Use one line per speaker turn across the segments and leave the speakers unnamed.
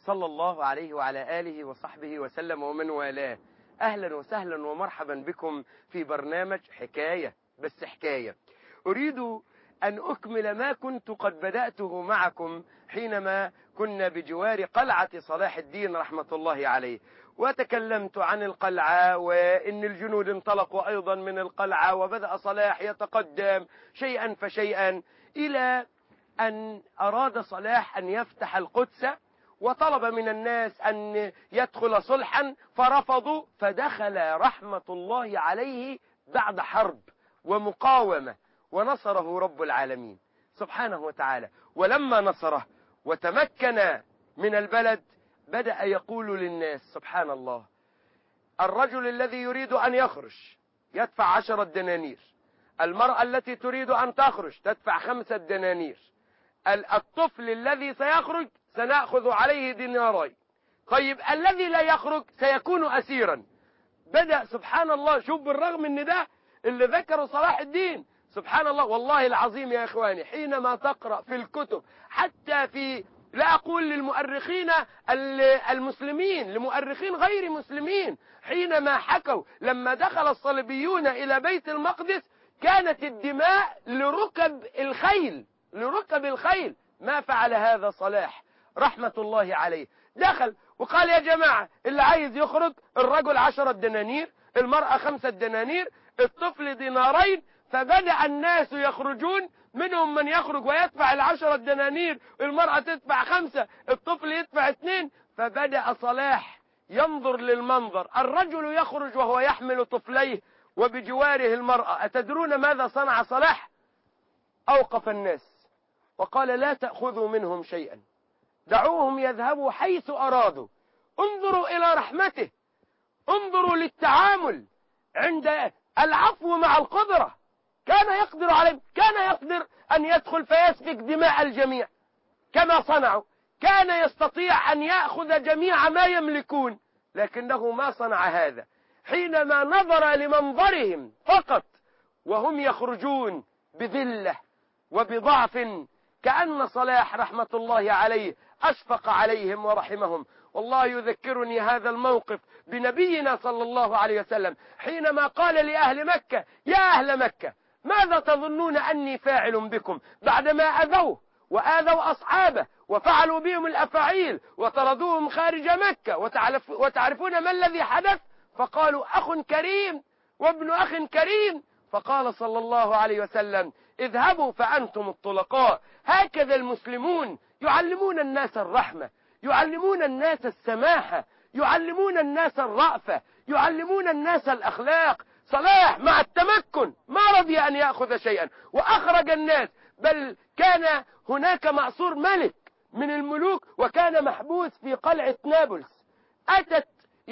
صلى الله عليه وعلى آله وصحبه وسلم ومن والاه. أهلا وسهلا ومرحبا بكم في برنامج حكاية، بس حكاية. أريد أن أكمل ما كنت قد بدأته معكم حينما كنا بجوار قلعة صلاح الدين رحمة الله عليه، وتكلمت عن القلعة وإن الجنود انطلقوا أيضا من القلعة، وبدأ صلاح يتقدم شيئا فشيئا إلى أن أراد صلاح أن يفتح القدس، وطلب من الناس أن يدخل صلحا فرفضوا، فدخل رحمة الله عليه بعد حرب ومقاومة، ونصره رب العالمين سبحانه وتعالى. ولما نصره وتمكن من البلد بدأ يقول للناس سبحان الله: الرجل الذي يريد أن يخرج يدفع 10 دنانير، المرأة التي تريد أن تخرج تدفع 5 دنانير، الطفل الذي سيخرج سنأخذ عليه دينارين، طيب الذي لا يخرج سيكون أسيرا. بدأ سبحان الله، شوف بالرغم ان ده اللي ذكره صلاح الدين سبحان الله. والله العظيم يا إخواني، حينما تقرأ في الكتب حتى في، لا أقول للمؤرخين المسلمين، لمؤرخين غير مسلمين، حينما حكوا لما دخل الصليبيون إلى بيت المقدس كانت الدماء لركب الخيل. ما فعل هذا صلاح رحمة الله عليه؟ دخل وقال: يا جماعة، اللي عايز يخرج، الرجل 10 دنانير، المرأة 5 دنانير، الطفل دينارين. فبدأ الناس يخرجون، منهم من يخرج ويدفع 10 دنانير، المرأة تدفع 5، الطفل يدفع 2. فبدأ صلاح ينظر للمنظر، الرجل يخرج وهو يحمل طفليه وبجواره المرأة. أتدرون ماذا صنع صلاح؟ أوقف الناس وقال: لا تأخذوا منهم شيئا، دعوهم يذهبوا حيث أرادوا، انظروا إلى رحمته، انظروا للتعامل عند العفو مع القدرة. كان يقدر عليه، كان يقدر أن يدخل فيسفك دماء الجميع كما صنعوا، كان يستطيع أن يأخذ جميع ما يملكون، لكنه ما صنع هذا. حينما نظر لمنظرهم فقط وهم يخرجون بذلة وبضعف، كأن صلاح رحمة الله عليه أشفق عليهم ورحمهم. والله يذكرني هذا الموقف بنبينا صلى الله عليه وسلم حينما قال لأهل مكة: يا أهل مكة، ماذا تظنون أني فاعل بكم بعدما أذوه وآذوا أصحابه وفعلوا بهم الأفاعيل وطردوهم خارج مكة، وتعرفون ما الذي حدث؟ فقالوا: أخ كريم وابن أخ كريم. فقال صلى الله عليه وسلم: اذهبوا فأنتم الطلقاء. هكذا المسلمون يعلمون الناس الرحمة، يعلمون الناس السماحة، يعلمون الناس الرأفة، يعلمون الناس الأخلاق. صلاح مع التمكن ما رضي أن يأخذ شيئا وأخرج الناس، بل كان هناك معصور ملك من الملوك وكان محبوس في قلعة نابلس. أتت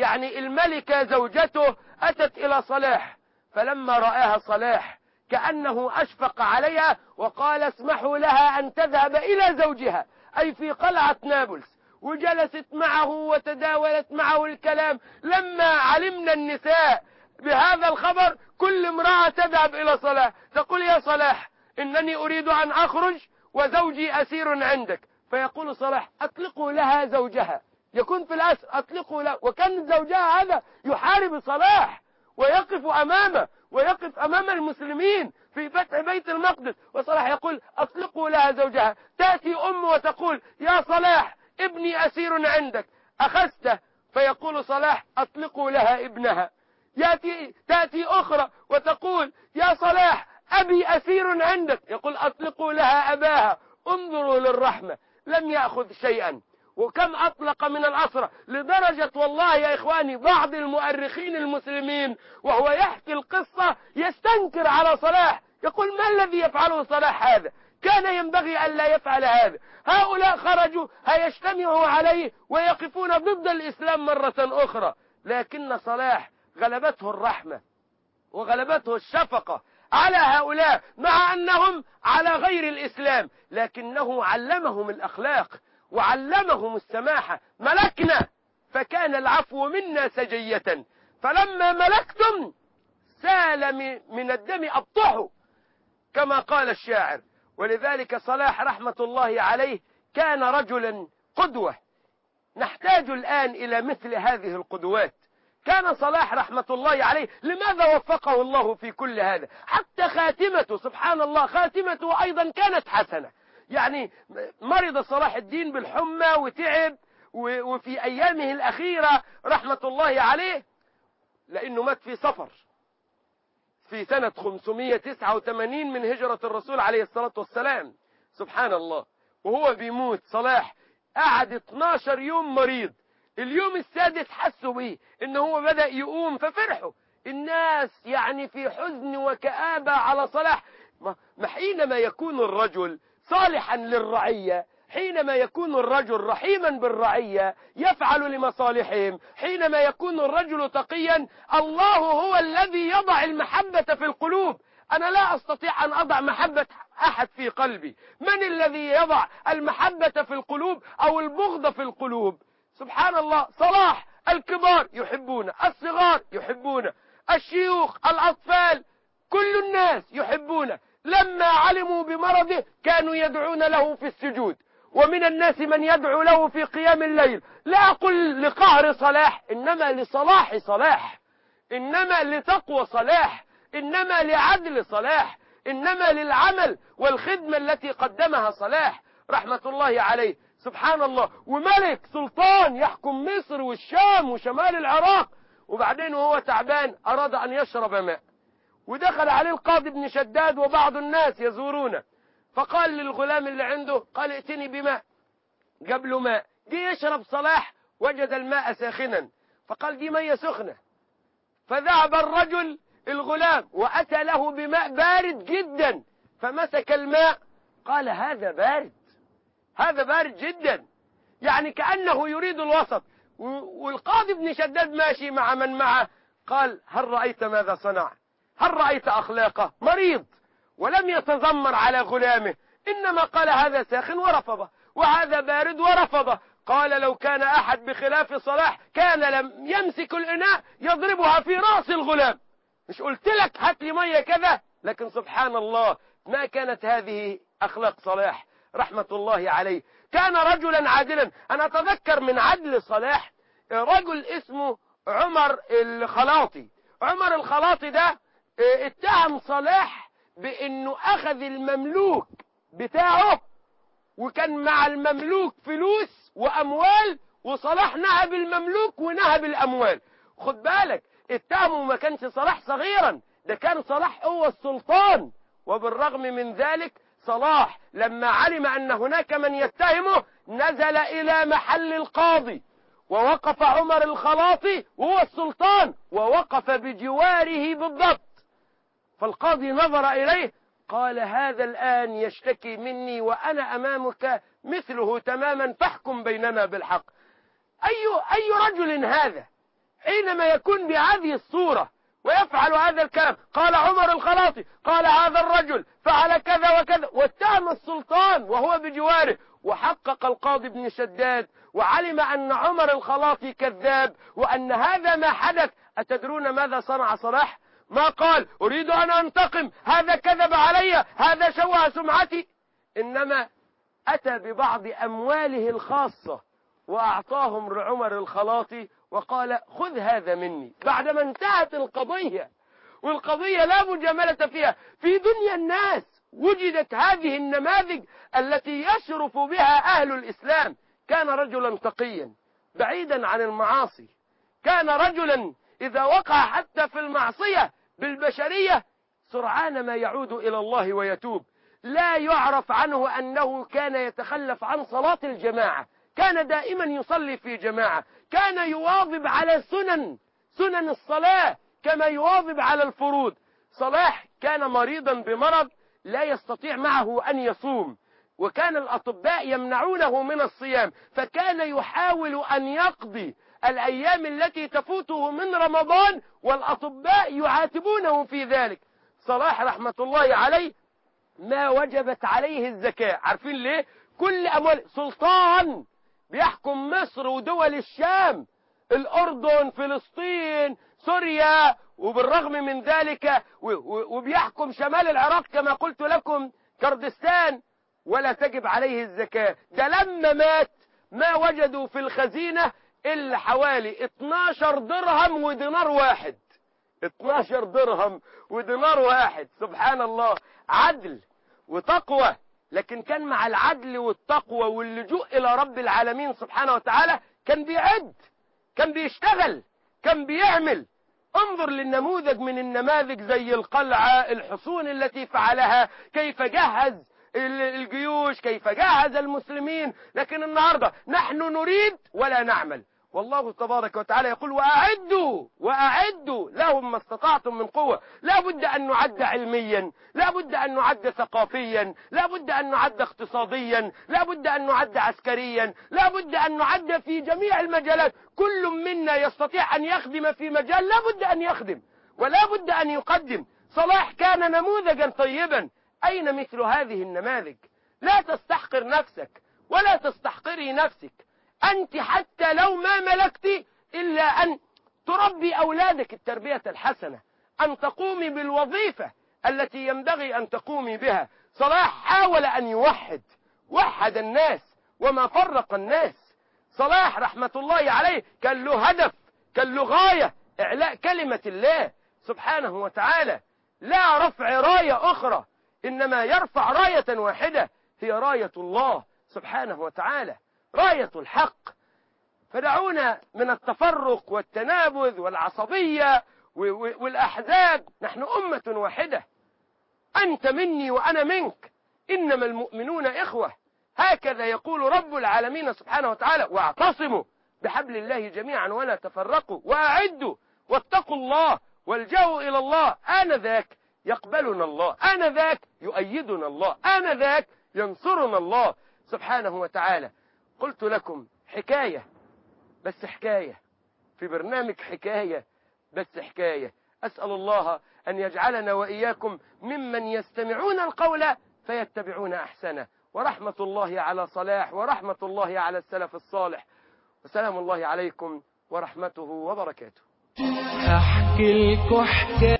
الملكة زوجته أتت إلى صلاح، فلما رآها صلاح كأنه أشفق عليها وقال: اسمحوا لها أن تذهب إلى زوجها، أي في قلعة نابلس، وجلست معه وتداولت معه الكلام. لما علمنا النساء بهذا الخبر كل امرأة تذهب إلى صلاح تقول: يا صلاح، إنني أريد أن أخرج وزوجي أسير عندك. فيقول صلاح: أطلقوا لها زوجها، يكون في الأسر، أطلقوا له. وكان زوجها هذا يحارب صلاح ويقف أمامه، ويقف أمام المسلمين في فتح بيت المقدس، وصلاح يقول: أطلقوا لها زوجها. تأتي وتقول: يا صلاح، ابني أسير عندك، أخذته. فيقول صلاح: أطلقوا لها ابنها. تأتي أخرى وتقول: يا صلاح، أبي أسير عندك، يقول: أطلقوا لها أباها. انظروا للرحمة، لم يأخذ شيئا. وكم أطلق من الأسرى، لدرجة والله يا إخواني بعض المؤرخين المسلمين وهو يحكي القصة يستنكر على صلاح، يقول: ما الذي يفعله صلاح هذا؟ كان ينبغي أن لا يفعل هذا. هؤلاء خرجوا هيجتمعوا عليه ويقفون ضد الإسلام مرة أخرى. لكن صلاح غلبته الرحمة وغلبته الشفقة على هؤلاء، مع أنهم على غير الإسلام، لكنه علمهم الأخلاق وعلمهم السماحة. ملكنا فكان العفو منا سجية، فلما ملكتم سال من الدم أبطحوا، كما قال الشاعر. ولذلك صلاح رحمة الله عليه كان رجلا قدوة، نحتاج الآن إلى مثل هذه القدوات. كان صلاح رحمة الله عليه لماذا وفقه الله في كل هذا؟ حتى خاتمته سبحان الله، خاتمته أيضا كانت حسنة. يعني مرض صلاح الدين بالحمى وتعب، وفي أيامه الأخيرة رحمة الله عليه، لأنه مات في صفر في سنة 589 من هجرة الرسول عليه الصلاة والسلام. سبحان الله. وهو بيموت صلاح قعد 12 يوم مريض. اليوم السادس حسوا به إنه هو بدأ يقوم، ففرحوا الناس يعني في حزن وكآبة على صلاح. ما حينما يكون الرجل صالحا للرعية، حينما يكون الرجل رحيما بالرعية يفعل لمصالحهم، حينما يكون الرجل تقيا، الله هو الذي يضع المحبة في القلوب. أنا لا أستطيع أن أضع محبة أحد في قلبي. من الذي يضع المحبة في القلوب أو البغض في القلوب؟ سبحان الله. صلاح الكبار يحبون، الصغار يحبون، الشيوخ، الأطفال، كل الناس يحبون. لما علموا بمرضه كانوا يدعون له في السجود، ومن الناس من يدعو له في قيام الليل. لا أقول لقهر صلاح، إنما لصلاح صلاح، إنما لتقوى صلاح، إنما لعدل صلاح، إنما للعمل والخدمة التي قدمها صلاح رحمة الله عليه. سبحان الله. وملك سلطان يحكم مصر والشام وشمال العراق، وبعدين وهو تعبان أراد أن يشرب ماء، ودخل عليه القاضي بن شداد وبعض الناس يزورونه، فقال للغلام اللي عنده، قال ائتني بماء. جاب له ماء، جه يشرب صلاح وجد الماء ساخنا، فقال دي مية سخنة. فذهب الرجل الغلام وأتى له بماء بارد جدا، فمسك الماء قال هذا بارد، هذا بارد جدا، يعني كأنه يريد الوسط. والقاضي بن شداد ماشي مع من معه، قال هل رأيت ماذا صنع؟ هل رأيت أخلاقه؟ مريض ولم يتذمر على غلامه، إنما قال هذا ساخن ورفضه، وهذا بارد ورفضه. قال لو كان أحد بخلاف صلاح كان لم يمسك الإناء يضربها في رأس الغلام. مش قلت لك هات لي مية كذا؟ لكن سبحان الله ما كانت هذه أخلاق صلاح رحمة الله عليه. كان رجلا عادلا. أنا أتذكر من عدل صلاح رجل اسمه عمر الخلاطي. عمر الخلاطي ده اتهم صلاح بأنه أخذ المملوك بتاعه، وكان مع المملوك فلوس وأموال، وصلاح نهب المملوك ونهب الأموال. خد بالك، اتهموا ما كانش صلاح صغيرا، ده كان صلاح هو السلطان. وبالرغم من ذلك صلاح لما علم أن هناك من يتهمه نزل إلى محل القاضي، ووقف عمر الخلاطي وهو السلطان، ووقف بجواره بالضبط. فالقاضي نظر إليه قال هذا الآن يشتكي مني وأنا أمامك مثله تماما، فاحكم بيننا بالحق. أي رجل هذا حينما يكون بهذه الصورة ويفعل هذا الكلام؟ قال عمر الخلاطي قال هذا الرجل فعل كذا وكذا، واتهم السلطان وهو بجواره. وحقق القاضي بن شداد وعلم أن عمر الخلاطي كذاب وأن هذا ما حدث. أتدرون ماذا صنع صلاح؟ ما قال أريد أن أنتقم، هذا كذب علي، هذا شوه سمعتي، إنما أتى ببعض أمواله الخاصة وأعطاهم لعمر الخلاطي وقال خذ هذا مني، بعدما انتهت القضية. والقضية لا مجاملة فيها. في دنيا الناس وجدت هذه النماذج التي يشرف بها أهل الإسلام. كان رجلا تقيا بعيدا عن المعاصي، كان رجلا إذا وقع حتى في المعصية بالبشرية سرعان ما يعود إلى الله ويتوب. لا يعرف عنه أنه كان يتخلف عن صلاة الجماعة، كان دائما يصلي في جماعة، كان يواظب على سنن الصلاة كما يواظب على الفروض. صلاح كان مريضا بمرض لا يستطيع معه أن يصوم، وكان الأطباء يمنعونه من الصيام، فكان يحاول أن يقضي الأيام التي تفوته من رمضان والأطباء يعاتبونه في ذلك. صلاح رحمة الله عليه ما وجبت عليه الزكاة. عارفين ليه؟ كل أموال سلطان بيحكم مصر ودول الشام، الأردن، فلسطين، سوريا، وبالرغم من ذلك وبيحكم شمال العراق كما قلت لكم، كردستان، ولا تجب عليه الزكاة. ده لما مات ما وجدوا في الخزينة إلا حوالي 12 درهم ودينار واحد. 12 درهم ودينار واحد، سبحان الله. عدل وتقوى، لكن كان مع العدل والتقوى واللجوء إلى رب العالمين سبحانه وتعالى كان بيعد، كان بيشتغل، كان بيعمل. انظر للنموذج من النماذج زي القلعة، الحصون التي فعلها، كيف جهز الجيوش، كيف جهز المسلمين. لكن النهاردة نحن نريد ولا نعمل. والله تبارك وتعالى يقول وأعدوا لهم ما استطعتم من قوة. لا بد أن نعد علميا، لا بد أن نعد ثقافيا، لا بد أن نعد اقتصاديا، لا بد أن نعد عسكريا، لا بد أن نعد في جميع المجالات. كل منا يستطيع أن يخدم في مجال، لا بد أن يخدم ولا بد أن يقدم. صلاح كان نموذجا طيبا. أين مثل هذه النماذج؟ لا تستحقر نفسك ولا تستحقري نفسك. أنت حتى لو ما ملكت إلا أن تربي أولادك التربية الحسنة، أن تقومي بالوظيفة التي ينبغي أن تقومي بها. صلاح حاول أن وحد الناس وما فرق الناس. صلاح رحمة الله عليه كان له هدف، كان له غاية، إعلاء كلمة الله سبحانه وتعالى، لا رفع راية أخرى، إنما يرفع راية واحدة هي راية الله سبحانه وتعالى، راية الحق. فدعونا من التفرق والتنابذ والعصبية والأحزاب. نحن أمة واحدة، أنت مني وأنا منك، إنما المؤمنون إخوة. هكذا يقول رب العالمين سبحانه وتعالى: واعتصموا بحبل الله جميعا ولا تفرقوا وأعدوا واتقوا الله والجأوا إلى الله. آنذاك يقبلنا الله، آنذاك يؤيدنا الله، آنذاك ينصرنا الله سبحانه وتعالى. قلت لكم حكاية، بس حكاية في برنامج حكاية، بس حكاية. أسأل الله أن يجعلنا وإياكم ممن يستمعون القول فيتبعون أحسنه. ورحمة الله على صلاح، ورحمة الله على السلف الصالح، وسلام الله عليكم ورحمته وبركاته.
أحكي لكم حكاية